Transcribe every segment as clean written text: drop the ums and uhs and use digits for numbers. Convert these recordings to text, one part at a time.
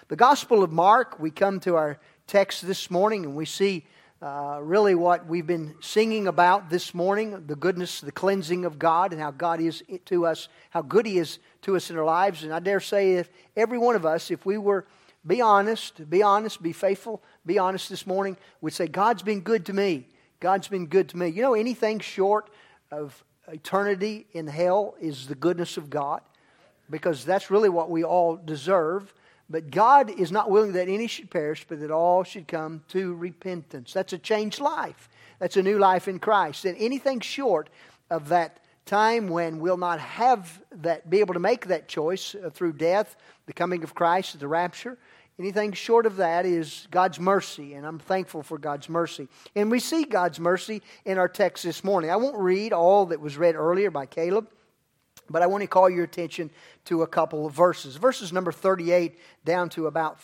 The Gospel of Mark, we come to our text this morning and we see really what we've been singing about this morning, the goodness, the cleansing of God, and how God is to us, how good He is to us in our lives. And I dare say if every one of us, if we were be honest, be faithful, be honest this morning, would say, God's been good to me. God's been good to me. You know, anything short of eternity in hell is the goodness of God, because that's really what we all deserve. But God is not willing that any should perish, but that all should come to repentance. That's a changed life. That's a new life in Christ. And anything short of that time when we'll not have that, be able to make that choice through death, the coming of Christ, the rapture, anything short of that is God's mercy, and I'm thankful for God's mercy. And we see God's mercy in our text this morning. I won't read all that was read earlier by Caleb, but I want to call your attention to a couple of verses. Verses number 38 down to about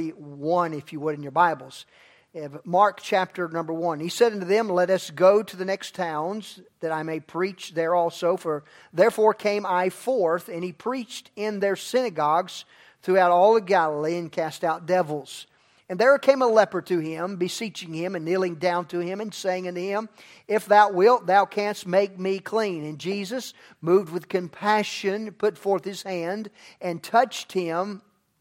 41, if you would, in your Bibles. Mark chapter number 1. He said unto them, Let us go to the next towns, that I may preach there also. For therefore came I forth, and he preached in their synagogues throughout all of Galilee, and cast out devils. And there came a leper to him, beseeching him, and kneeling down to him, and saying unto him, If thou wilt, thou canst make me clean. And Jesus, moved with compassion, put forth his hand, and touched him,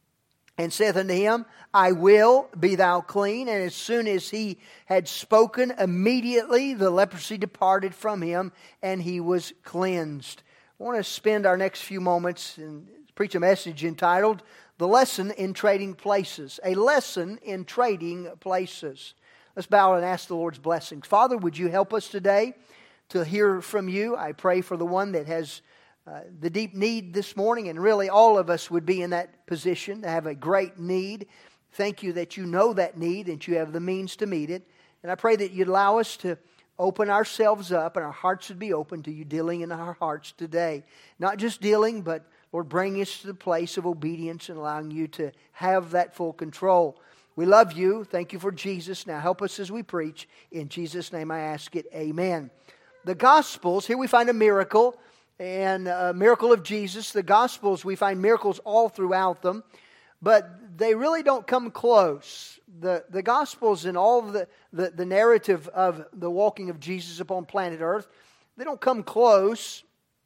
and saith unto him, I will, be thou clean. And as soon as he had spoken, immediately the leprosy departed from him, and he was cleansed. I want to spend our next few moments and preach a message entitled, The Lesson in Trading Places. A lesson in trading places. Let's bow and ask the Lord's blessings. Father, would you help us today to hear from you? I pray for the one that has the deep need this morning, and really all of us would be in that position to have a great need. Thank you that you know that need and you have the means to meet it. And I pray that you'd allow us to open ourselves up and our hearts would be open to you dealing in our hearts today. Not just dealing, but Lord, bring us to the place of obedience and allowing you to have that full control. We love you. Thank you for Jesus. Now help us as we preach. In Jesus' name I ask it. Amen. The Gospels, here we find a miracle, and a miracle of Jesus. The Gospels, we find miracles all throughout them, but they really don't come close. The Gospels and all of the narrative of the walking of Jesus upon planet Earth, they don't come close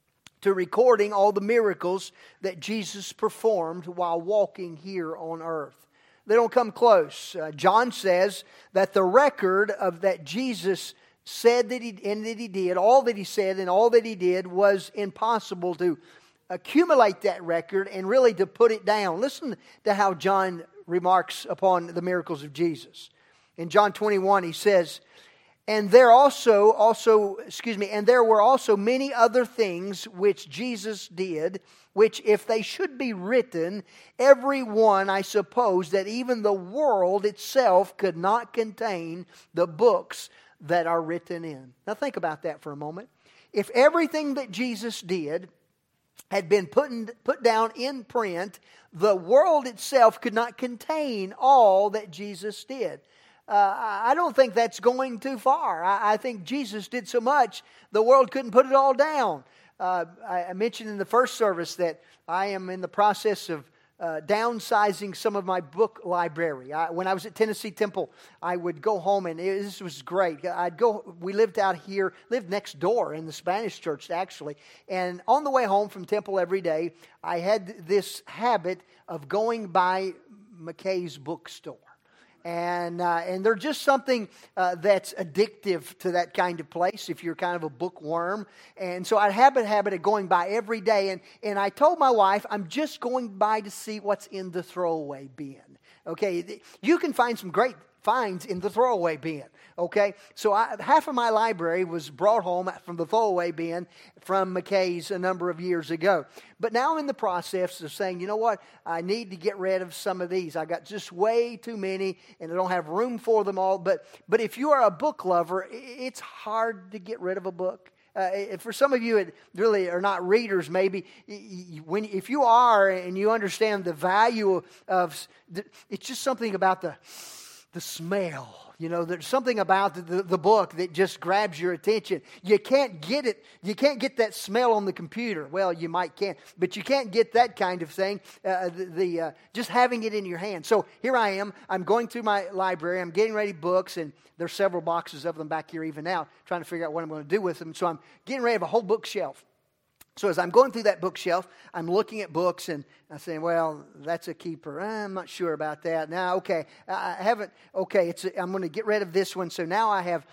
to recording all the miracles that Jesus performed while walking here on earth. They don't come close. John says that the record of that Jesus said that he did, all that he said and all that he did was impossible to accumulate that record and really to put it down. Listen to how John remarks upon the miracles of Jesus. In John 21 he says, And there were also many other things which Jesus did, which if they should be written, every one, I suppose, that even the world itself could not contain the books that are written in. Now think about that for a moment. If everything that Jesus did had been put down in print, the world itself could not contain all that Jesus did. I don't think that's going too far. I think Jesus did so much, the world couldn't put it all down. I mentioned in the first service that I am in the process of downsizing some of my book library. When I was at Tennessee Temple, I would go home, and this was great. We lived next door in the Spanish church, actually. And on the way home from Temple every day, I had this habit of going by McKay's bookstore. And there's just something that's addictive to that kind of place if you're kind of a bookworm. And so I have a habit of going by every day. And I told my wife, I'm just going by to see what's in the throwaway bin. Okay, you can find some great finds in the throwaway bin. Okay, so half of my library was brought home from the throwaway bin from McKay's a number of years ago. But now I'm in the process of saying, you know what, I need to get rid of some of these. I got just way too many, and I don't have room for them all. But if you are a book lover, it's hard to get rid of a book. For some of you that really are not readers, maybe, if you are and you understand the value of, it's just something about the smell. You know, there's something about the book that just grabs your attention. You can't get it. You can't get that smell on the computer. Well, you might can, but you can't get that kind of thing. Just having it in your hand. So here I am. I'm going through my library. I'm getting ready books, and there's several boxes of them back here even now, trying to figure out what I'm going to do with them. So I'm getting ready to have a whole bookshelf. So as I'm going through that bookshelf, I'm looking at books and I'm saying, well, that's a keeper. I'm not sure about that. Now, okay, I haven't, okay, I'm going to get rid of this one. So now I have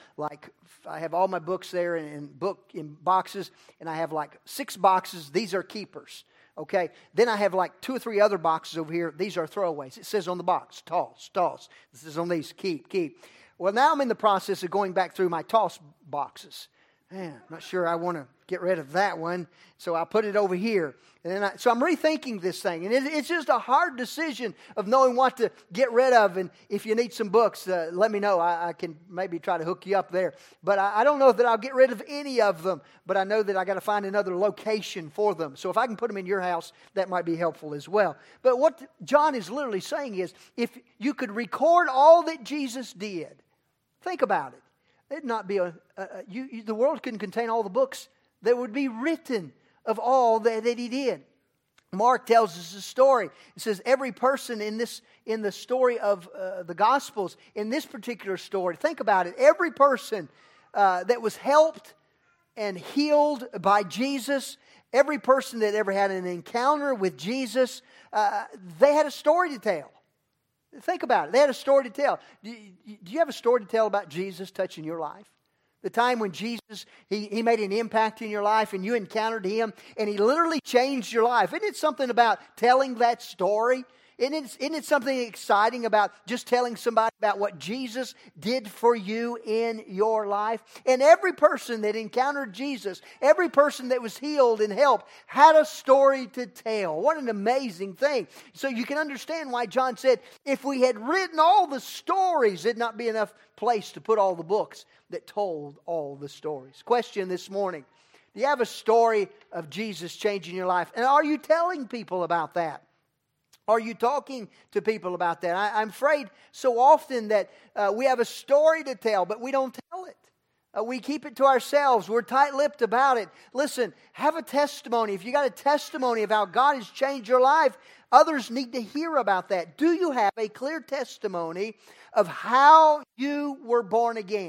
all my books there in boxes, and I have like 6 boxes. These are keepers. Okay, then I have like 2 or 3 other boxes over here. These are throwaways. It says on the box, toss. This is on these, keep. Well, now I'm in the process of going back through my toss boxes. Man, I'm not sure I want to get rid of that one, so I'll put it over here. And then so I'm rethinking this thing, and it's just a hard decision of knowing what to get rid of. And if you need some books, let me know. I can maybe try to hook you up there. But I don't know that I'll get rid of any of them, but I know that I got to find another location for them. So if I can put them in your house, that might be helpful as well. But what John is literally saying is, if you could record all that Jesus did, think about it. There'd not be the world couldn't contain all the books that would be written of all that he did. Mark tells us a story. It says every person in the story of the Gospels, in this particular story, think about it. Every person that was helped and healed by Jesus, every person that ever had an encounter with Jesus, they had a story to tell. Think about it. They had a story to tell. Do you have a story to tell about Jesus touching your life? The time when Jesus, he made an impact in your life and you encountered Him and He literally changed your life. Isn't it something about telling that story? Isn't it something exciting about just telling somebody about what Jesus did for you in your life? And every person that encountered Jesus, every person that was healed and helped, had a story to tell. What an amazing thing. So you can understand why John said, if we had written all the stories, there'd not be enough place to put all the books that told all the stories. Question this morning, do you have a story of Jesus changing your life? And are you telling people about that? Are you talking to people about that? I'm afraid so often that we have a story to tell, but we don't tell it. We keep it to ourselves. We're tight-lipped about it. Listen, have a testimony. If you got a testimony of how God has changed your life, others need to hear about that. Do you have a clear testimony of how you were born again?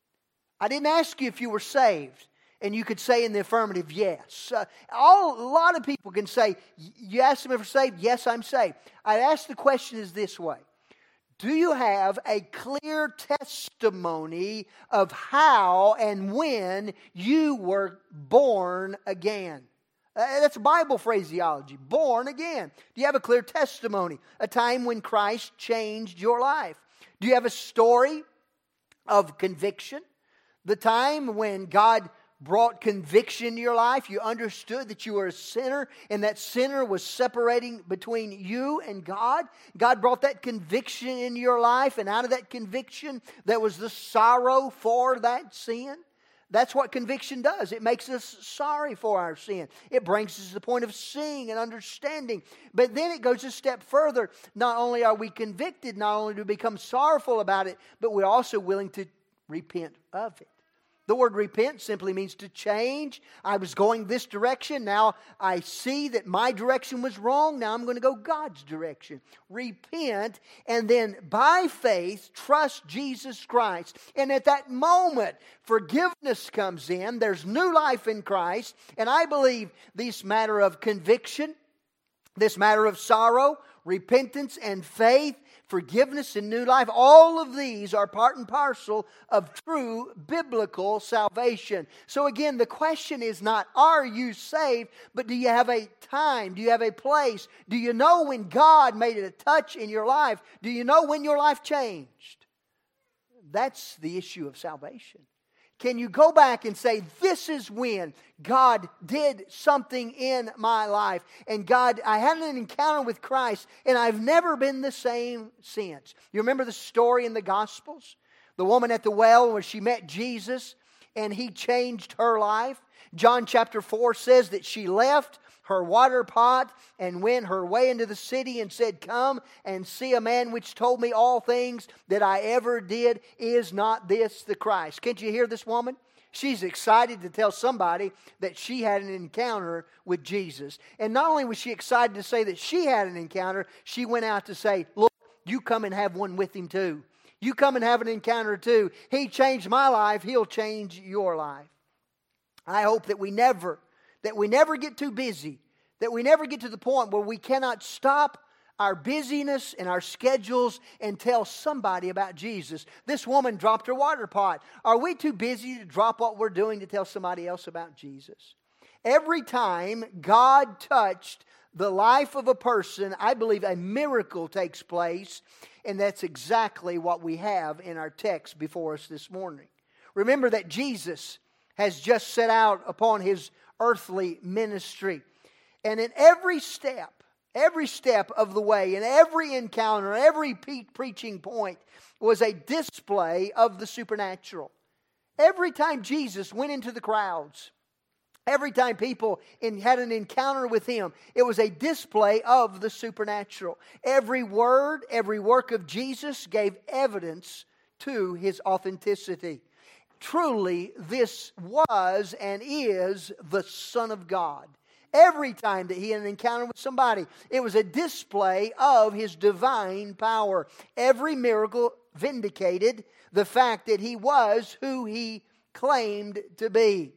I didn't ask you if you were saved. And you could say in the affirmative, yes. A lot of people can say, you ask them if they're saved, yes, I'm saved. I'd ask the question is this way. Do you have a clear testimony of how and when you were born again? That's Bible phraseology, born again. Do you have a clear testimony? A time when Christ changed your life? Do you have a story of conviction? The time when God brought conviction to your life. You understood that you were a sinner and that sinner was separating between you and God. God brought that conviction into your life, and out of that conviction there was the sorrow for that sin. That's what conviction does. It makes us sorry for our sin. It brings us to the point of seeing and understanding. But then it goes a step further. Not only are we convicted, not only do we become sorrowful about it, but we're also willing to repent of it. The word repent simply means to change. I was going this direction. Now I see that my direction was wrong. Now I'm going to go God's direction. Repent, and then by faith, trust Jesus Christ. And at that moment, forgiveness comes in. There's new life in Christ. And I believe this matter of conviction, this matter of sorrow, repentance and faith, forgiveness and new life, all of these are part and parcel of true biblical salvation. So again, the question is not, are you saved? But do you have a time? Do you have a place? Do you know when God made a touch in your life? Do you know when your life changed? That's the issue of salvation. Can you go back and say, this is when God did something in my life. And God, I had an encounter with Christ and I've never been the same since. You remember the story in the Gospels? The woman at the well where she met Jesus and He changed her life. John chapter 4 says that she left her water pot and went her way into the city and said, Come and see a man which told me all things that I ever did. Is not this the Christ? Can't you hear this woman? She's excited to tell somebody that she had an encounter with Jesus. And not only was she excited to say that she had an encounter, she went out to say, look, you come and have one with him too. You come and have an encounter too. He changed my life. He'll change your life. I hope that we never get too busy, that we never get to the point where we cannot stop our busyness and our schedules and tell somebody about Jesus. This woman dropped her water pot. Are we too busy to drop what we're doing to tell somebody else about Jesus? Every time God touched the life of a person, I believe a miracle takes place, and that's exactly what we have in our text before us this morning. Remember that Jesus has just set out upon His earthly ministry. And in every step of the way, in every encounter, every preaching point was a display of the supernatural. Every time Jesus went into the crowds, every time people had an encounter with Him, it was a display of the supernatural. Every word, every work of Jesus gave evidence to His authenticity. Truly, this was and is the Son of God. Every time that He had an encounter with somebody, it was a display of His divine power. Every miracle vindicated the fact that He was who He claimed to be.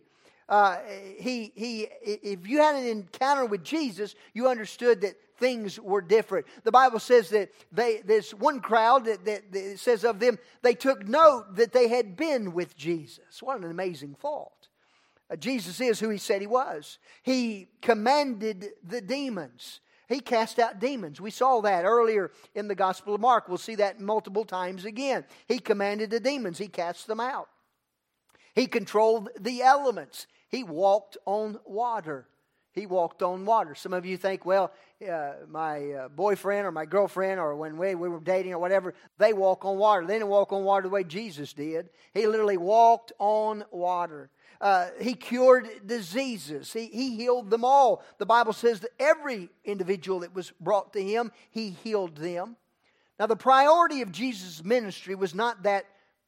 If you had an encounter with Jesus, you understood that things were different. The Bible says that there's one crowd that says of them, they took note that they had been with Jesus. What an amazing thought. Jesus is who He said He was. He commanded the demons. He cast out demons. We saw that earlier in the Gospel of Mark. We'll see that multiple times again. He commanded the demons. He cast them out. He controlled the elements. He walked on water. He walked on water. Some of you think, well, my boyfriend or my girlfriend or when we were dating or whatever, they walk on water. They didn't walk on water the way Jesus did. He literally walked on water. He cured diseases. He healed them all. The Bible says that every individual that was brought to Him, He healed them. Now, the priority of Jesus' ministry was not that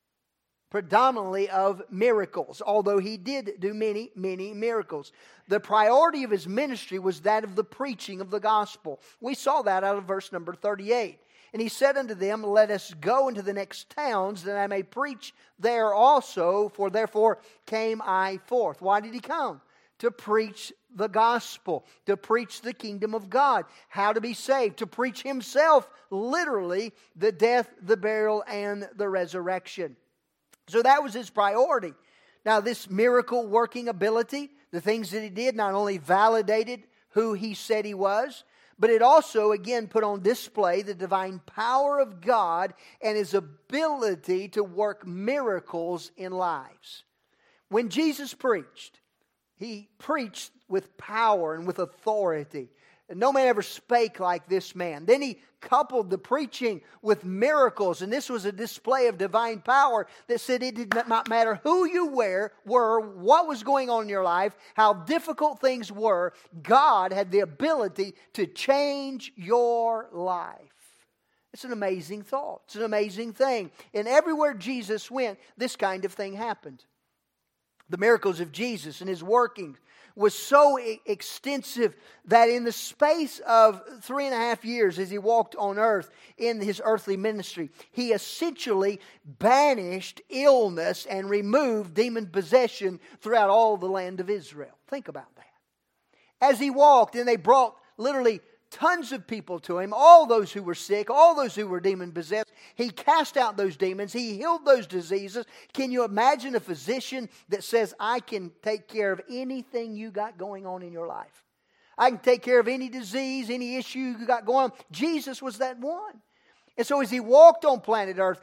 predominantly of miracles, although He did do many, many miracles. The priority of His ministry was that of the preaching of the gospel. We saw that out of verse number 38. And He said unto them, Let us go into the next towns, that I may preach there also, for therefore came I forth. Why did He come? To preach the gospel, to preach the kingdom of God, how to be saved, to preach Himself, literally, the death, the burial, and the resurrection. So that was His priority. Now, this miracle working ability, the things that He did, not only validated who He said He was, but it also, again, put on display the divine power of God and His ability to work miracles in lives. When Jesus preached, He preached with power and with authority. And no man ever spake like this man. Then He coupled the preaching with miracles. And this was a display of divine power that said it did not matter who you were, what was going on in your life, how difficult things were, God had the ability to change your life. It's an amazing thought. It's an amazing thing. And everywhere Jesus went, this kind of thing happened. The miracles of Jesus and His workings was so extensive that in the space of 3.5 years as He walked on earth in His earthly ministry, He essentially banished illness and removed demon possession throughout all the land of Israel. Think about that. As He walked, and they brought literally tons of people to Him, all those who were sick, all those who were demon-possessed. He cast out those demons. He healed those diseases. Can you imagine a physician that says, I can take care of anything you got going on in your life? I can take care of any disease, any issue you got going on. Jesus was that one. And so as He walked on planet Earth,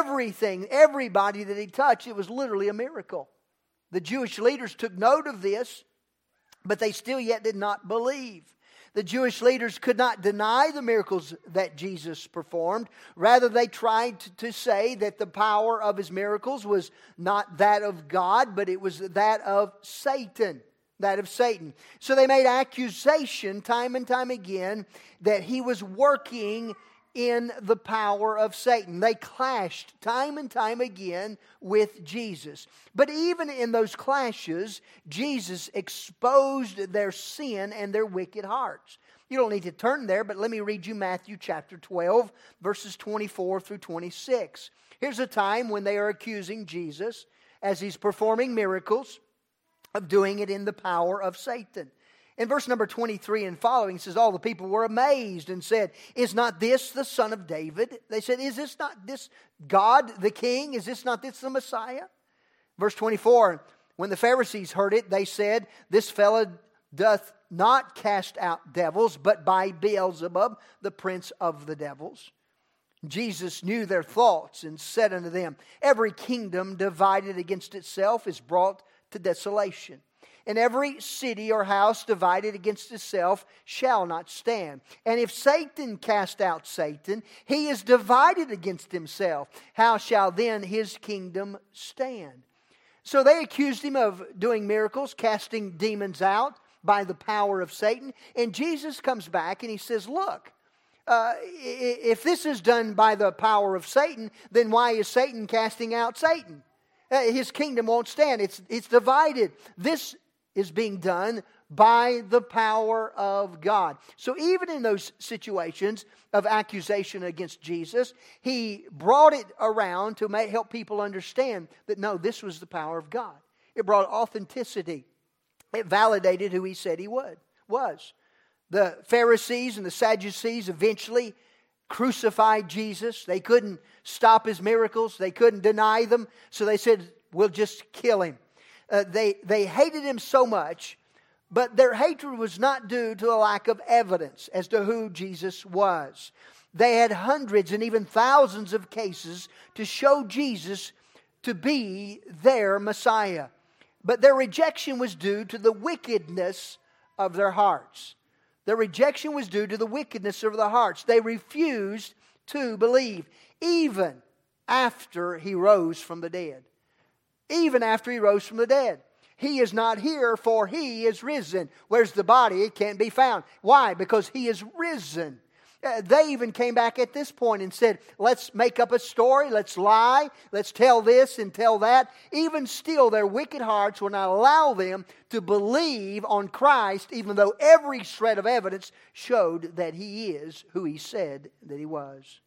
everybody that He touched, it was literally a miracle. The Jewish leaders took note of this, but they still yet did not believe. The Jewish leaders could not deny the miracles that Jesus performed. Rather, they tried to say that the power of His miracles was not that of God, but it was that of Satan. that of Satan. So they made accusation time and time again that he was working in the power of Satan. They clashed time and time again with Jesus. But even in those clashes, Jesus exposed their sin and their wicked hearts. You don't need to turn there, but let me read you Matthew chapter 12, verses 24 through 26. Here's a time when they are accusing Jesus as he's performing miracles of doing it in the power of Satan. In verse number 23 and following, it says, all the people were amazed and said, is not this the son of David? They said, is this not this God the King? Is this not this the Messiah? Verse 24, when the Pharisees heard it, they said, this fellow doth not cast out devils, but by Beelzebub, the prince of the devils. Jesus knew their thoughts and said unto them, every kingdom divided against itself is brought to desolation. And every city or house divided against itself shall not stand. And if Satan cast out Satan, he is divided against himself. How shall then his kingdom stand? So they accused him of doing miracles, casting demons out by the power of Satan. And Jesus comes back and he says, look, if this is done by the power of Satan, then why is Satan casting out Satan? His kingdom won't stand. It's divided. This is being done by the power of God. So even in those situations of accusation against Jesus, he brought it around to help people understand that no, this was the power of God. It brought authenticity. It validated who he said he was. The Pharisees and the Sadducees eventually crucified Jesus. They couldn't stop his miracles. They couldn't deny them. So they said, we'll just kill him. They hated him so much, but their hatred was not due to a lack of evidence as to who Jesus was. They had hundreds and even thousands of cases to show Jesus to be their Messiah. But their rejection was due to the wickedness of their hearts. Their rejection was due to the wickedness of their hearts. They refused to believe, even after he rose from the dead. Even after he rose from the dead. He is not here, for he is risen. Where's the body? It can't be found. Why? Because he is risen. They even came back at this point and said, let's make up a story, let's lie, let's tell this and tell that. Even still, their wicked hearts will not allow them to believe on Christ, even though every shred of evidence showed that he is who he said that he was.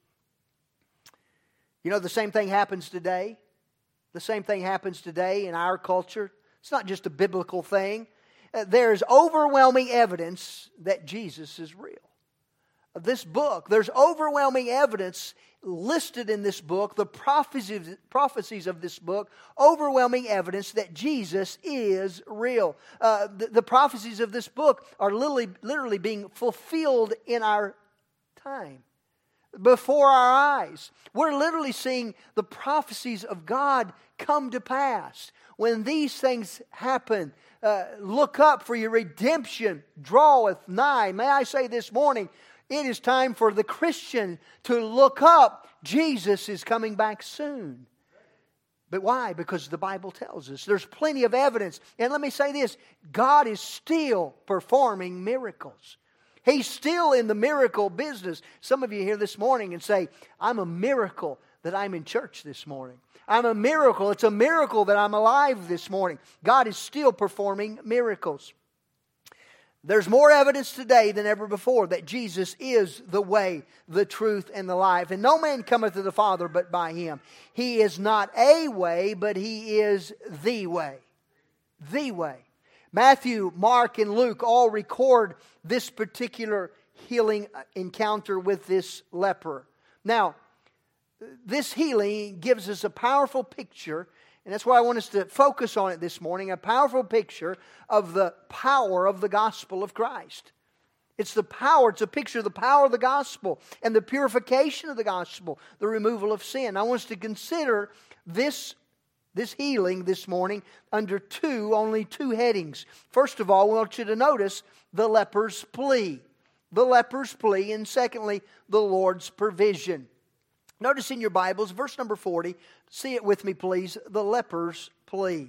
You know, the same thing happens today. The same thing happens today in our culture. It's not just a biblical thing. There's overwhelming evidence that Jesus is real. This book, there's overwhelming evidence listed in this book, the prophecies of this book, overwhelming evidence that Jesus is real. The prophecies of this book are literally being fulfilled in our time. Before our eyes. We're literally seeing the prophecies of God come to pass. When these things happen, look up, for your redemption draweth nigh. May I say this morning, it is time for the Christian to look up. Jesus is coming back soon. But why? Because the Bible tells us. There's plenty of evidence. And let me say this, God is still performing miracles. He's still in the miracle business. Some of you here this morning and say, I'm a miracle that I'm in church this morning. I'm a miracle. It's a miracle that I'm alive this morning. God is still performing miracles. There's more evidence today than ever before that Jesus is the way, the truth, and the life. And no man cometh to the Father but by Him. He is not a way, but He is the way. The way. Matthew, Mark, and Luke all record this particular healing encounter with this leper. Now, this healing gives us a powerful picture, and that's why I want us to focus on it this morning, a powerful picture of the power of the gospel of Christ. It's the power, it's a picture of the power of the gospel and the purification of the gospel, the removal of sin. I want us to consider this healing this morning under only two headings. First of all, we want you to notice the leper's plea. The leper's plea, and secondly, the Lord's provision. Notice in your Bibles, verse number 40, see it with me please, the leper's plea.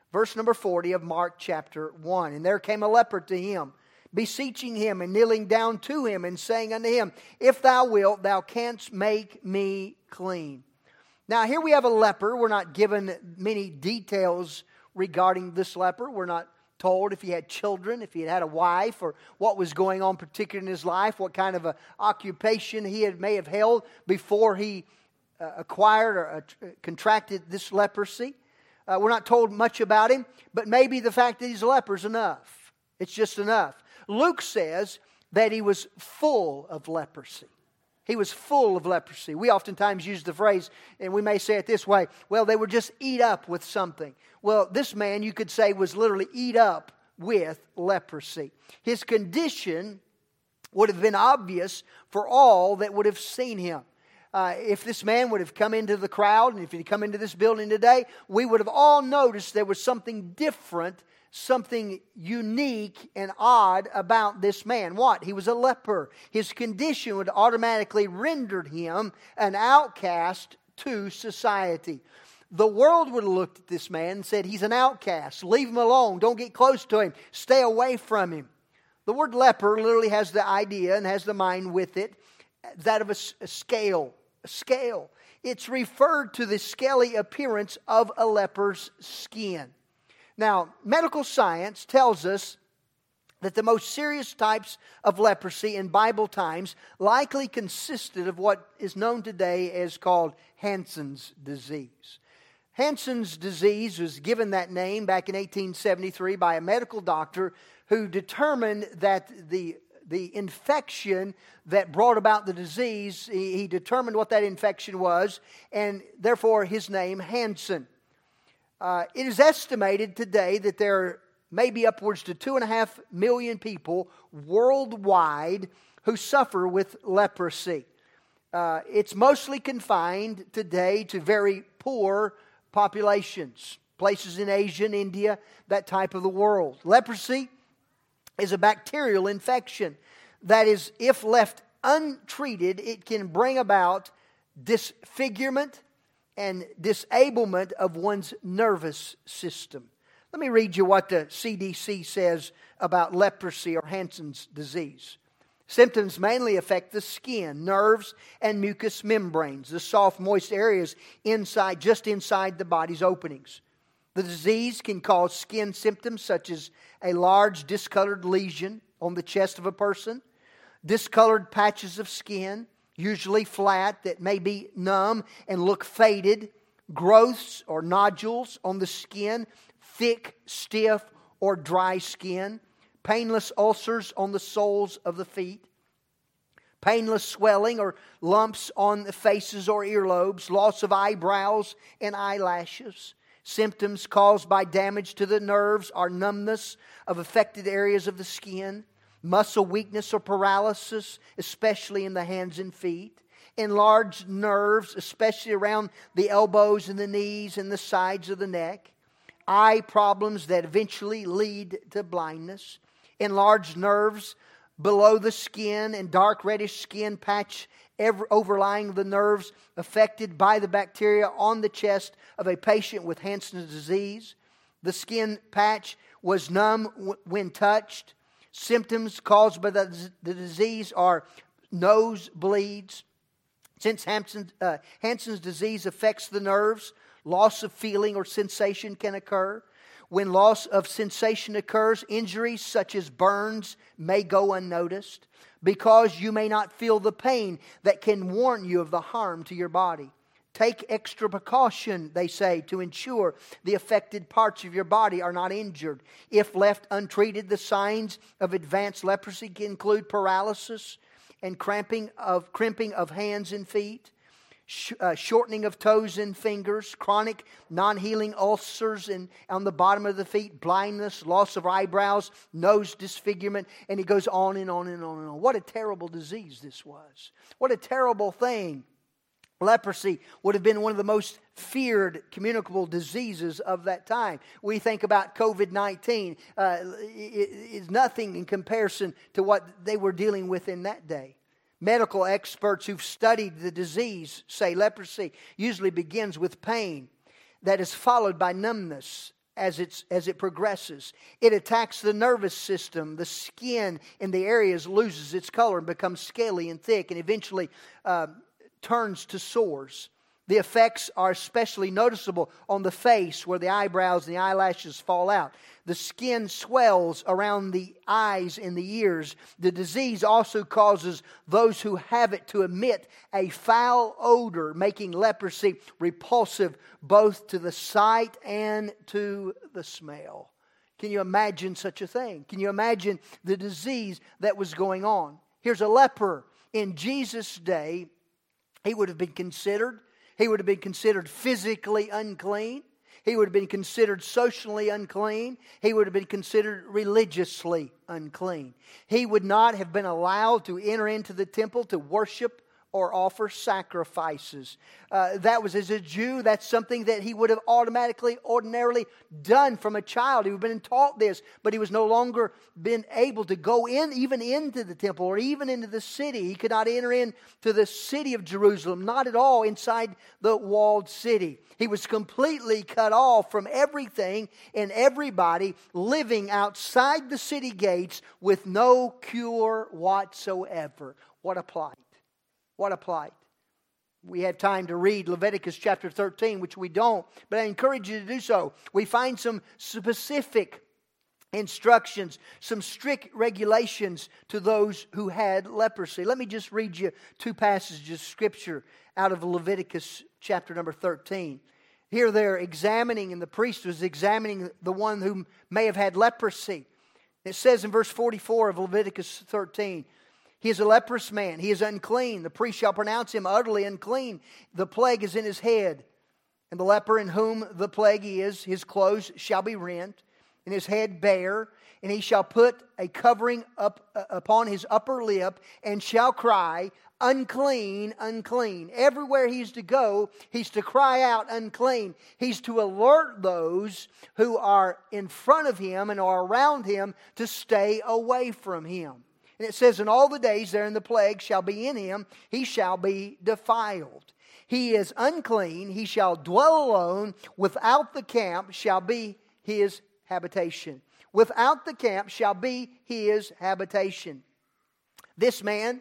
Verse number 40 of Mark chapter 1. And there came a leper to him, beseeching him and kneeling down to him and saying unto him, If thou wilt, thou canst make me clean. Now here we have a leper. We're not given many details regarding this leper. We're not told if he had children, if he had a wife, or what was going on particularly in his life, what kind of a occupation he may have held before he acquired or contracted this leprosy. We're not told much about him, but maybe the fact that he's a leper is enough. It's just enough. Luke says that he was full of leprosy. He was full of leprosy. We oftentimes use the phrase, and we may say it this way, well, they were just eat up with something. Well, this man, you could say, was literally eat up with leprosy. His condition would have been obvious for all that would have seen him. If this man would have come into the crowd, and if he'd come into this building today, we would have all noticed there was something different, something unique and odd about this man. What? He was a leper. His condition would automatically render him an outcast to society. The world would have looked at this man and said, he's an outcast. Leave him alone. Don't get close to him. Stay away from him. The word leper literally has the idea and has the mind with it, that of a scale. A scale. It's referred to the scaly appearance of a leper's skin. Now, medical science tells us that the most serious types of leprosy in Bible times likely consisted of what is known today as called Hansen's disease. Hansen's disease was given that name back in 1873 by a medical doctor who determined that the infection that brought about the disease, he determined what that infection was, and therefore his name, Hansen. It is estimated today that there may be upwards to 2.5 million people worldwide who suffer with leprosy. It's mostly confined today to very poor populations, places in Asia and India, that type of the world. Leprosy is a bacterial infection that is, if left untreated, it can bring about disfigurement and disablement of one's nervous system. Let me read you what the CDC says about leprosy or Hansen's disease. Symptoms mainly affect the skin, nerves, and mucous membranes, the soft, moist areas just inside the body's openings. The disease can cause skin symptoms such as a large discolored lesion on the chest of a person, discolored patches of skin, usually flat, that may be numb and look faded, growths or nodules on the skin, thick, stiff, or dry skin, painless ulcers on the soles of the feet, painless swelling or lumps on the faces or earlobes, loss of eyebrows and eyelashes. Symptoms caused by damage to the nerves are numbness of affected areas of the skin, muscle weakness or paralysis, especially in the hands and feet, enlarged nerves, especially around the elbows and the knees and the sides of the neck, eye problems that eventually lead to blindness, enlarged nerves below the skin and dark reddish skin patch overlying the nerves affected by the bacteria on the chest of a patient with Hansen's disease. The skin patch was numb when touched. Symptoms caused by the disease are nose bleeds. Since Hansen's disease affects the nerves, loss of feeling or sensation can occur. When loss of sensation occurs, injuries such as burns may go unnoticed because you may not feel the pain that can warn you of the harm to your body. Take extra precaution, they say, to ensure the affected parts of your body are not injured. If left untreated, the signs of advanced leprosy can include paralysis and crimping of hands and feet, shortening of toes and fingers, chronic non-healing ulcers on the bottom of the feet, blindness, loss of eyebrows, nose disfigurement, and it goes on and on and on and on. What a terrible disease this was. What a terrible thing. Leprosy would have been one of the most feared communicable diseases of that time. We think about COVID-19. It's nothing in comparison to what they were dealing with in that day. Medical experts who've studied the disease say leprosy usually begins with pain that is followed by numbness as it progresses. It attacks the nervous system. The skin in the areas loses its color and becomes scaly and thick, and eventually turns to sores. The effects are especially noticeable on the face, where the eyebrows and the eyelashes fall out. The skin swells around the eyes and the ears. The disease also causes those who have it to emit a foul odor, making leprosy repulsive both to the sight and to the smell. Can you imagine such a thing? Can you imagine the disease that was going on? Here's a leper. In Jesus' day, he would have been considered physically unclean. He would have been considered socially unclean. He would have been considered religiously unclean. He would not have been allowed to enter into the temple to worship or offer sacrifices. That was, as a Jew, that's something that he would have ordinarily done from a child. He would have been taught this, but he was no longer been able to go even into the temple or even into the city. He could not enter into the city of Jerusalem, not at all inside the walled city. He was completely cut off from everything and everybody, living outside the city gates with no cure whatsoever. What a plight. What a plight. We had time to read Leviticus chapter 13, which we don't, but I encourage you to do so. We find some specific instructions, some strict regulations to those who had leprosy. Let me just read you two passages of Scripture out of Leviticus chapter number 13. Here they're examining, and the priest was examining the one who may have had leprosy. It says in verse 44 of Leviticus 13, he is a leprous man. He is unclean. The priest shall pronounce him utterly unclean. The plague is in his head. And the leper in whom the plague is, his clothes shall be rent, and his head bare. And he shall put a covering up upon his upper lip, and shall cry, unclean, unclean. Everywhere he's to go, he's to cry out, unclean. He's to alert those who are in front of him and are around him to stay away from him. And it says, in all the days therein the plague shall be in him, he shall be defiled. He is unclean, he shall dwell alone, without the camp shall be his habitation. Without the camp shall be his habitation. This man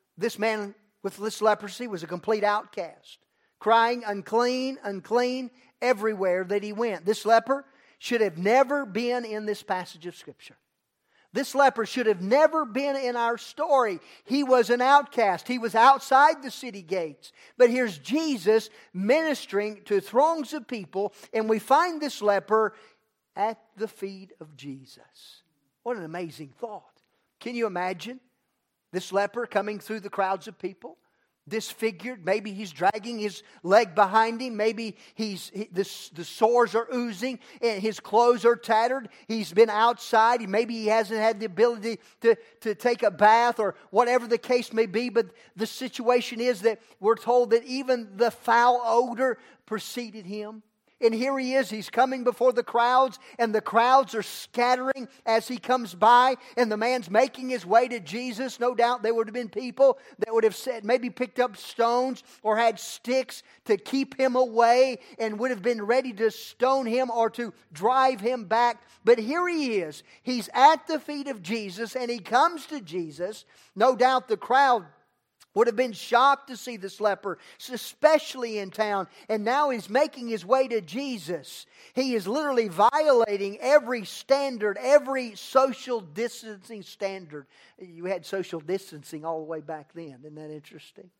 with this leprosy was a complete outcast, crying, unclean, unclean, everywhere that he went. This leper should have never been in this passage of Scripture. This leper should have never been in our story. He was an outcast. He was outside the city gates. But here's Jesus ministering to throngs of people, and we find this leper at the feet of Jesus. What an amazing thought. Can you imagine this leper coming through the crowds of people? Disfigured. Maybe he's dragging his leg behind him. Maybe the sores are oozing and his clothes are tattered. He's been outside. Maybe he hasn't had the ability to take a bath or whatever the case may be. But the situation is that we're told that even the foul odor preceded him. And here he is, he's coming before the crowds, and the crowds are scattering as he comes by, and the man's making his way to Jesus. No doubt there would have been people that would have said, maybe picked up stones or had sticks to keep him away and would have been ready to stone him or to drive him back. But here he is, he's at the feet of Jesus, and he comes to Jesus. No doubt the crowd would have been shocked to see this leper, especially in town. And now he's making his way to Jesus. He is literally violating every standard, every social distancing standard. You had social distancing all the way back then. Isn't that interesting?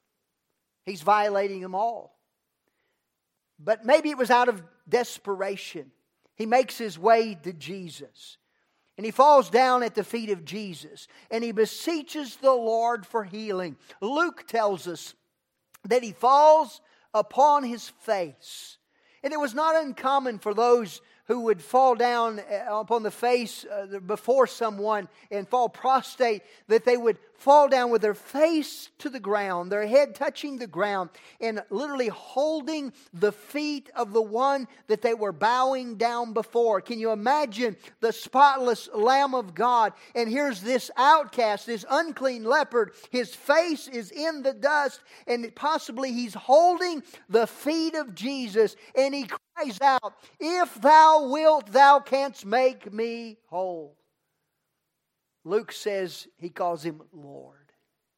He's violating them all. But maybe it was out of desperation. He makes his way to Jesus. And he falls down at the feet of Jesus. And he beseeches the Lord for healing. Luke tells us that he falls upon his face. And it was not uncommon for those who would fall down upon the face before someone and fall prostrate, that they would fall down with their face to the ground, their head touching the ground, and literally holding the feet of the one that they were bowing down before. Can you imagine the spotless Lamb of God? And here's this outcast, this unclean leopard. His face is in the dust, and possibly he's holding the feet of Jesus, and he cries out, "If thou wilt, thou canst make me whole." Luke says he calls him Lord.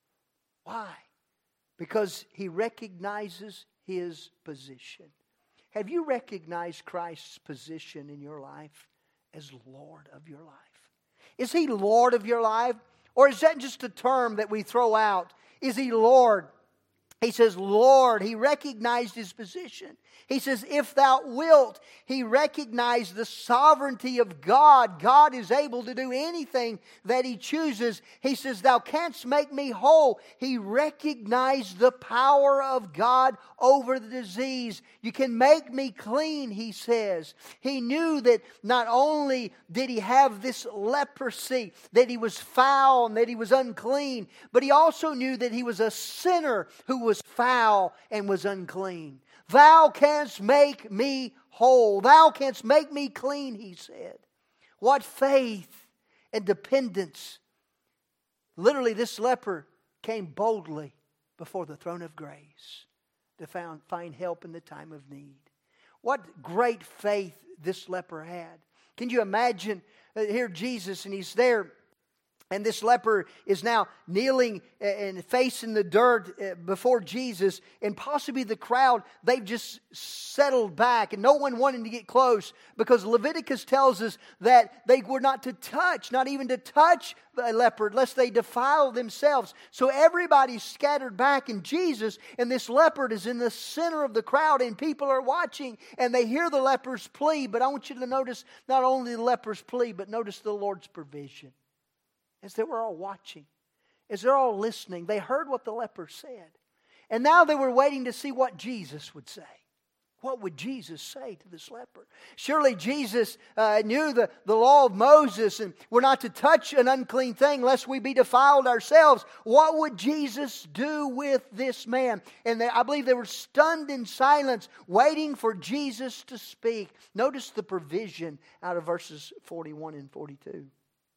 Why? Because he recognizes his position. Have you recognized Christ's position in your life as Lord of your life? Is He Lord of your life? Or is that just a term that we throw out? Is He Lord? He says, Lord. He recognized His position. He says, if thou wilt. He recognized the sovereignty of God. God is able to do anything that He chooses. He says, thou canst make me whole. He recognized the power of God over the disease. You can make me clean, He says. He knew that not only did He have this leprosy, that He was foul and that He was unclean, but He also knew that He was a sinner who was foul and was unclean. Thou canst make me whole. Thou canst make me clean, He said. What faith and dependence. Literally, this leper came boldly before the throne of grace to find help in the time of need. What great faith this leper had. Can you imagine here Jesus, and He's there, and this leper is now kneeling and facing the dirt before Jesus. And possibly the crowd, they've just settled back. And no one wanted to get close. Because Leviticus tells us that they were not to touch, not even to touch the leper, lest they defile themselves. So everybody's scattered back. And Jesus and this leopard is in the center of the crowd. And people are watching. And they hear the leper's plea. But I want you to notice not only the leper's plea, but notice the Lord's provision. As they were all watching, as they're all listening, they heard what the leper said. And now they were waiting to see what Jesus would say. What would Jesus say to this leper? Surely Jesus knew the law of Moses, and we're not to touch an unclean thing lest we be defiled ourselves. What would Jesus do with this man? And I believe they were stunned in silence, waiting for Jesus to speak. Notice the provision out of verses 41 and 42.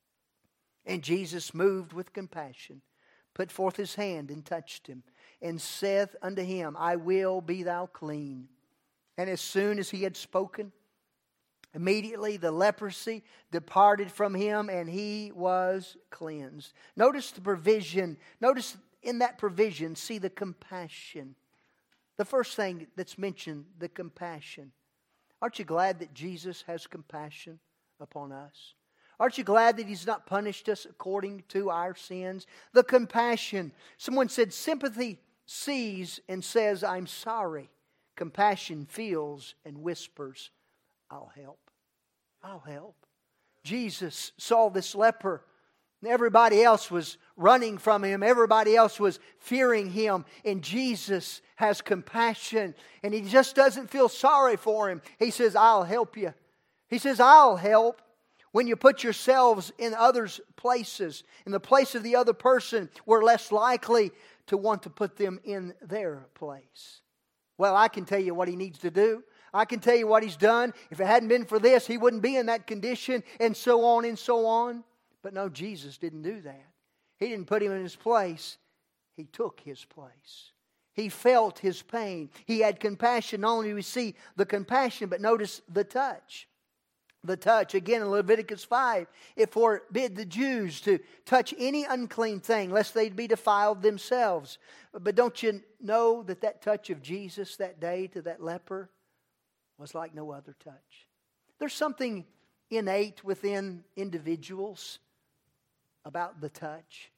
And Jesus, moved with compassion, put forth His hand and touched him, and saith unto him, I will, be thou clean. And as soon as he had spoken, immediately the leprosy departed from him, and he was cleansed. Notice the provision. Notice in that provision, see the compassion. The first thing that's mentioned, the compassion. Aren't you glad that Jesus has compassion upon us? Aren't you glad that He's not punished us according to our sins? The compassion. Someone said sympathy sees and says, I'm sorry. Compassion feels and whispers, I'll help. I'll help. Jesus saw this leper. Everybody else was running from Him. Everybody else was fearing Him. And Jesus has compassion. And He just doesn't feel sorry for him. He says, I'll help you. He says, I'll help. When you put yourselves in others' places, in the place of the other person, we're less likely to want to put them in their place. Well, I can tell you what He needs to do. I can tell you what He's done. If it hadn't been for this, He wouldn't be in that condition, and so on and so on. But no, Jesus didn't do that. He didn't put him in his place. He took his place. He felt his pain. He had compassion. Not only do we see the compassion, but notice the touch. The touch, again in Leviticus 5, it forbid the Jews to touch any unclean thing, lest they be defiled themselves. But don't you know that that touch of Jesus that day to that leper was like no other touch? There's something innate within individuals about the touch.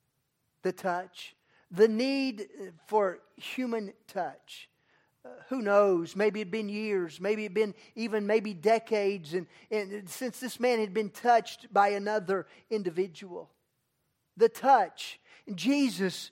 The touch. The need for human touch. Who knows? Maybe it had been years. Maybe it had been even decades. And since this man had been touched by another individual. The touch. And Jesus,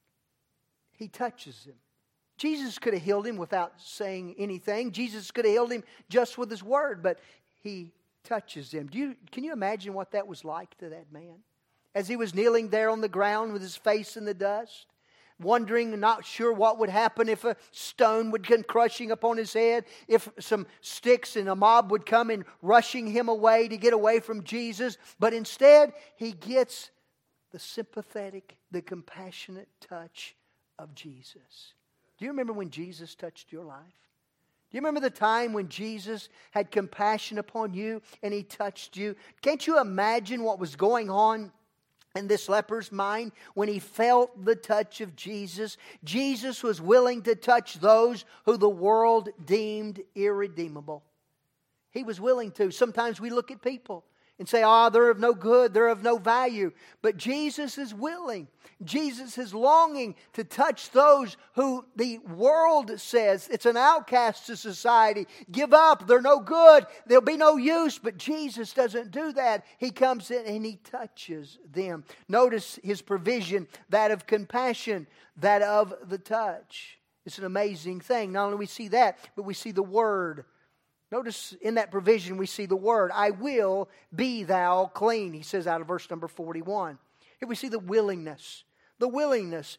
He touches him. Jesus could have healed him without saying anything. Jesus could have healed him just with His word. But He touches him. Can you imagine what that was like to that man? as he was kneeling there on the ground with his face in the dust, wondering, not sure what would happen if a stone would come crushing upon his head, if some sticks and a mob would come and rushing him away to get away from Jesus. But instead, he gets the sympathetic, the compassionate touch of Jesus. Do you remember when Jesus touched your life? Do you remember the time when Jesus had compassion upon you and He touched you? Can't you imagine what was going on in this leper's mind when he felt the touch of Jesus? Jesus was willing to touch those who the world deemed irredeemable. He was willing to. Sometimes we look at people and say, they're of no good, they're of no value. But Jesus is willing. Jesus is longing to touch those who the world says it's an outcast to society. Give up, they're no good, there'll be no use. But Jesus doesn't do that. He comes in and He touches them. Notice His provision, that of compassion, that of the touch. It's an amazing thing. Not only we see that, but we see the Word. Notice in that provision we see the word, I will be thou clean. He says out of verse number 41. Here we see the willingness. The willingness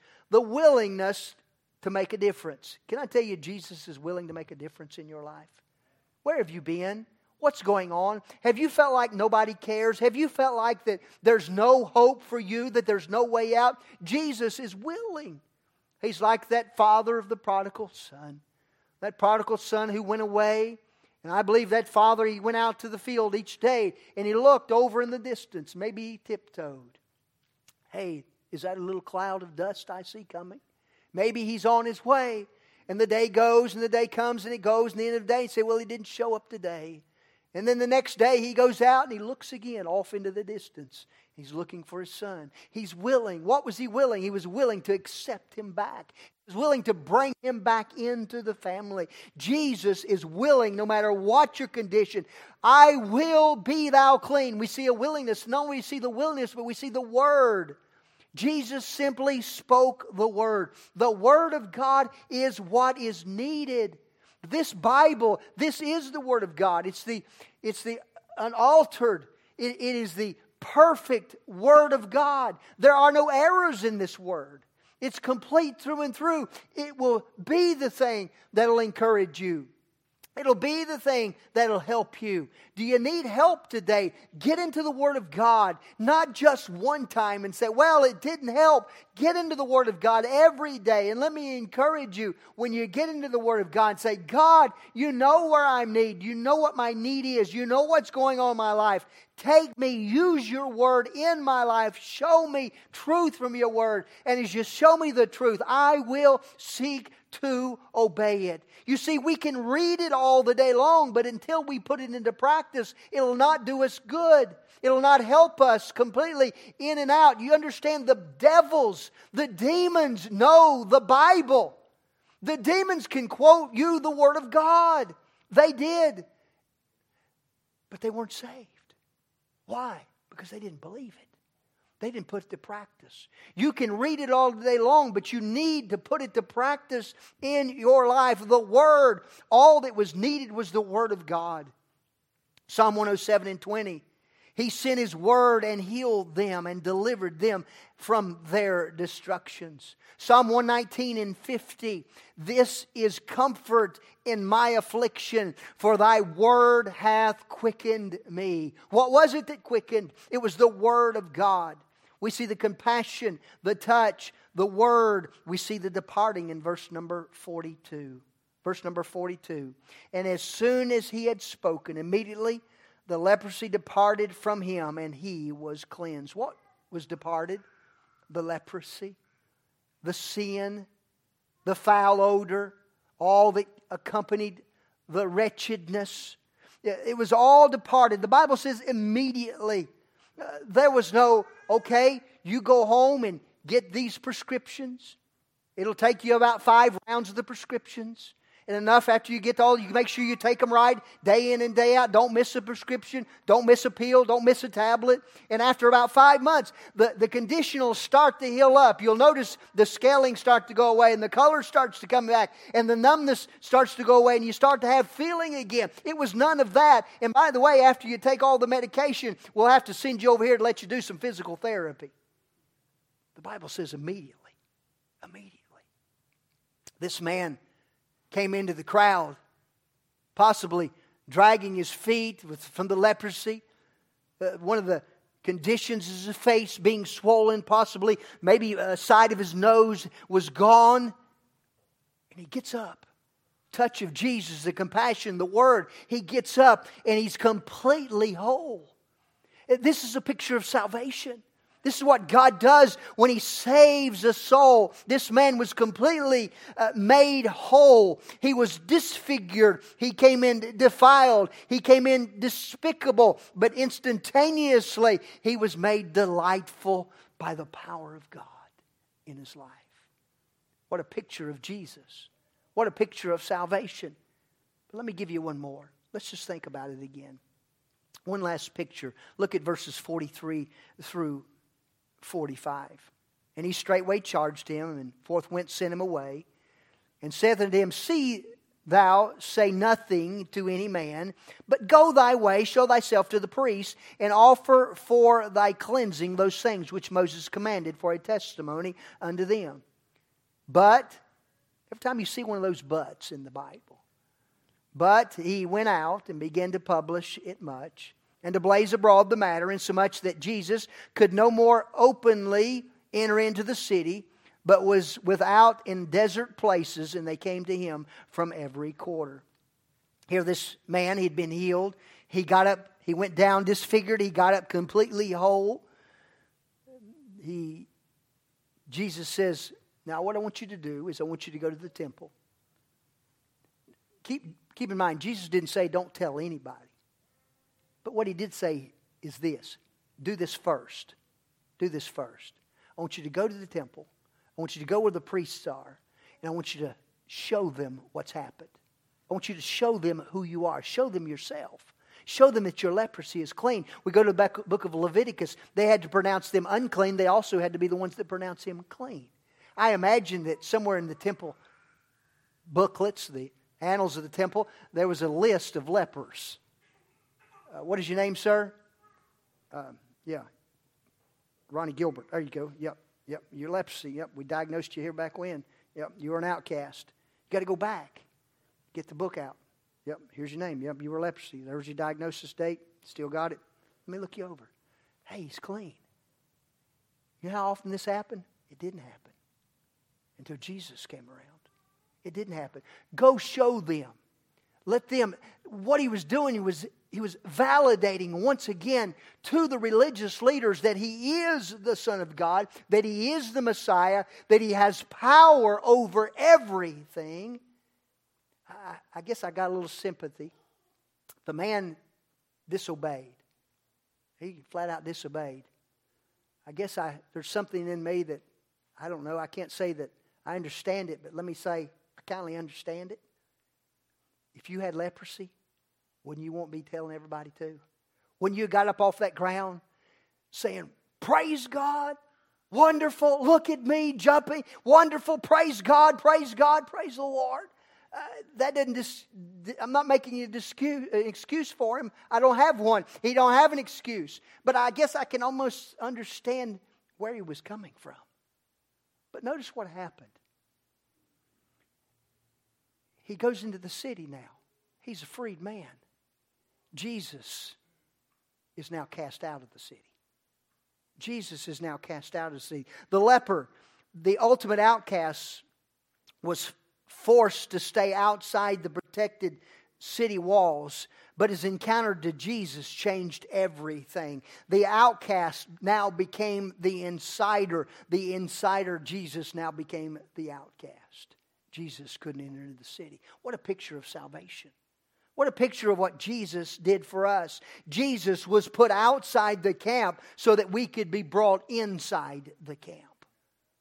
to make a difference. Can I tell you, Jesus is willing to make a difference in your life? Where have you been? What's going on? Have you felt like nobody cares? Have you felt like that there's no hope for you, that there's no way out? Jesus is willing. He's like that father of the prodigal son. That prodigal son who went away. And I believe that father, he went out to the field each day and he looked over in the distance. Maybe he tiptoed. Hey, is that a little cloud of dust I see coming? Maybe he's on his way. And the day goes and the day comes and it goes. And the end of the day, you say, well, he didn't show up today. And then the next day he goes out and he looks again off into the distance. He's looking for his son. He's willing. What was he willing? He was willing to accept him back. He was willing to bring him back into the family. Jesus is willing, no matter what your condition. I will be thou clean. We see a willingness. Not only we see the willingness, but we see the Word. Jesus simply spoke the Word. The Word of God is what is needed. This Bible, this is the Word of God. It's the unaltered. It is the perfect Word of God. There are no errors in this Word. It's complete through and through. It will be the thing that will encourage you. It'll be the thing that'll help you. Do you need help today? Get into the Word of God. Not just one time and say, well, it didn't help. Get into the Word of God every day. And let me encourage you, when you get into the Word of God, and say, God, you know where I need. You know what my need is. You know what's going on in my life. Take me, use your Word in my life. Show me truth from your Word. And as you show me the truth, I will seek to obey it. You see, we can read it all the day long, but until we put it into practice, it'll not do us good. It'll not help us completely in and out. You understand, the devils, the demons know the Bible. The demons can quote you the Word of God. They did. But they weren't saved. Why? Because they didn't believe it. They didn't put it to practice. You can read it all day long, but you need to put it to practice in your life. The Word, all that was needed was the Word of God. Psalm 107 and 20. He sent His Word and healed them and delivered them from their destructions. Psalm 119 and 50. This is comfort in my affliction, for thy Word hath quickened me. What was it that quickened? It was the Word of God. We see the compassion, the touch, the Word. We see the departing in verse number 42. Verse number 42. And as soon as he had spoken, immediately the leprosy departed from him, and he was cleansed. What was departed? The leprosy, the sin, the foul odor, all that accompanied the wretchedness. It was all departed. The Bible says immediately. There was no, okay, you go home and get these prescriptions. It'll take you about 5 rounds of the prescriptions. And enough after you get all, you make sure you take them right day in and day out. Don't miss a prescription. Don't miss a pill. Don't miss a tablet. And after about 5 months, the condition will start to heal up. You'll notice the scaling start to go away and the color starts to come back and the numbness starts to go away and you start to have feeling again. It was none of that. And by the way, after you take all the medication, we'll have to send you over here to let you do some physical therapy. The Bible says immediately. This man came into the crowd, possibly dragging his feet from the leprosy. One of the conditions is his face being swollen, possibly maybe a side of his nose was gone. And he gets up. Touch of Jesus, the compassion, the Word. He gets up and he's completely whole. This is a picture of salvation. This is what God does when He saves a soul. This man was completely made whole. He was disfigured. He came in defiled. He came in despicable. But instantaneously, he was made delightful by the power of God in his life. What a picture of Jesus. What a picture of salvation. But let me give you one more. Let's just think about it again. One last picture. Look at verses 43 through 45. And he straightway charged him, and forthwith sent him away, and saith unto him, See thou say nothing to any man, but go thy way, show thyself to the priest, and offer for thy cleansing those things which Moses commanded for a testimony unto them. But, every time you see one of those buts in the Bible, but he went out and began to publish it much, and to blaze abroad the matter, insomuch that Jesus could no more openly enter into the city, but was without in desert places, and they came to him from every quarter. Here this man, he'd been healed. He got up, he went down disfigured, he got up completely whole. Jesus says, now what I want you to do is I want you to go to the temple. Keep in mind, Jesus didn't say don't tell anybody. But what He did say is this. Do this first. Do this first. I want you to go to the temple. I want you to go where the priests are. And I want you to show them what's happened. I want you to show them who you are. Show them yourself. Show them that your leprosy is clean. We go to the book of Leviticus. They had to pronounce them unclean. They also had to be the ones that pronounce him clean. I imagine that somewhere in the temple booklets, the annals of the temple, there was a list of lepers. What is your name, sir? Yeah. Ronnie Gilbert. There you go. Yep. Your leprosy. Yep. We diagnosed you here back when. Yep. You were an outcast. You got to go back. Get the book out. Yep. Here's your name. Yep. You were leprosy. There's your diagnosis date. Still got it. Let me look you over. Hey, he's clean. You know how often this happened? It didn't happen until Jesus came around. It didn't happen. Go show them. Let them. What he was doing, he was validating once again to the religious leaders that He is the Son of God, that He is the Messiah, that He has power over everything. I guess I got a little sympathy. The man disobeyed. He flat out disobeyed. I guess there's something in me that, I don't know, I can't say that I understand it, but let me say I kindly understand it. If you had leprosy, wouldn't you want me telling everybody too? When you got up off that ground saying, praise God, wonderful, look at me jumping, wonderful, praise God, praise the Lord. That doesn't I'm not making an excuse for him. I don't have one. He don't have an excuse. But I guess I can almost understand where he was coming from. But notice what happened. He goes into the city now. He's a freed man. Jesus is now cast out of the city. Jesus is now cast out of the city. The leper, the ultimate outcast, was forced to stay outside the protected city walls, but his encounter to Jesus changed everything. The outcast now became the insider. The insider, Jesus, now became the outcast. Jesus couldn't enter into the city. What a picture of salvation. What a picture of what Jesus did for us. Jesus was put outside the camp so that we could be brought inside the camp.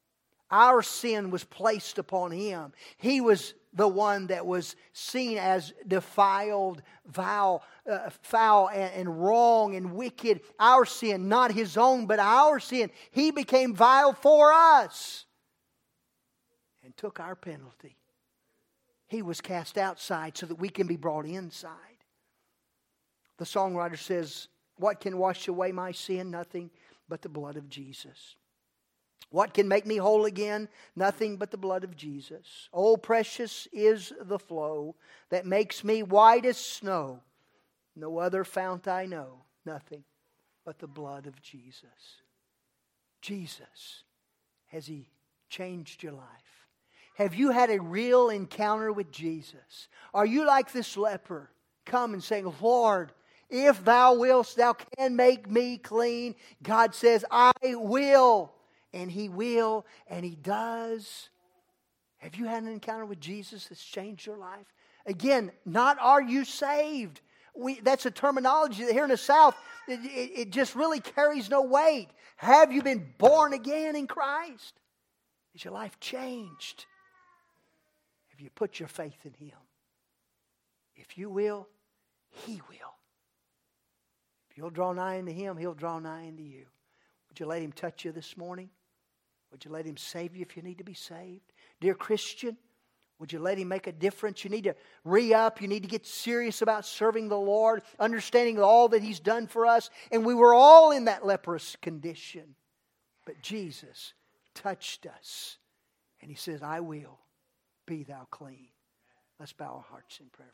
Our sin was placed upon Him. He was the one that was seen as defiled, foul and wrong and wicked. Our sin, not His own, but our sin. He became vile for us and took our penalty. He was cast outside so that we can be brought inside. The songwriter says, what can wash away my sin? Nothing but the blood of Jesus. What can make me whole again? Nothing but the blood of Jesus. Oh, precious is the flow that makes me white as snow. No other fount I know. Nothing but the blood of Jesus. Jesus, has He changed your life? Have you had a real encounter with Jesus? Are you like this leper? Come and saying, Lord, if Thou wilt, Thou can make me clean. God says, I will. And He will, and He does. Have you had an encounter with Jesus that's changed your life? Again, not are you saved. That's a terminology that here in the South, it just really carries no weight. Have you been born again in Christ? Is your life changed? Have you put your faith in Him? If you will, He will. If you'll draw nigh unto Him, He'll draw nigh unto you. Would you let Him touch you this morning? Would you let Him save you if you need to be saved? Dear Christian, would you let Him make a difference? You need to re-up. You need to get serious about serving the Lord, understanding all that He's done for us. And we were all in that leprous condition. But Jesus touched us. And He says, I will be thou clean. Let's bow our hearts in prayer.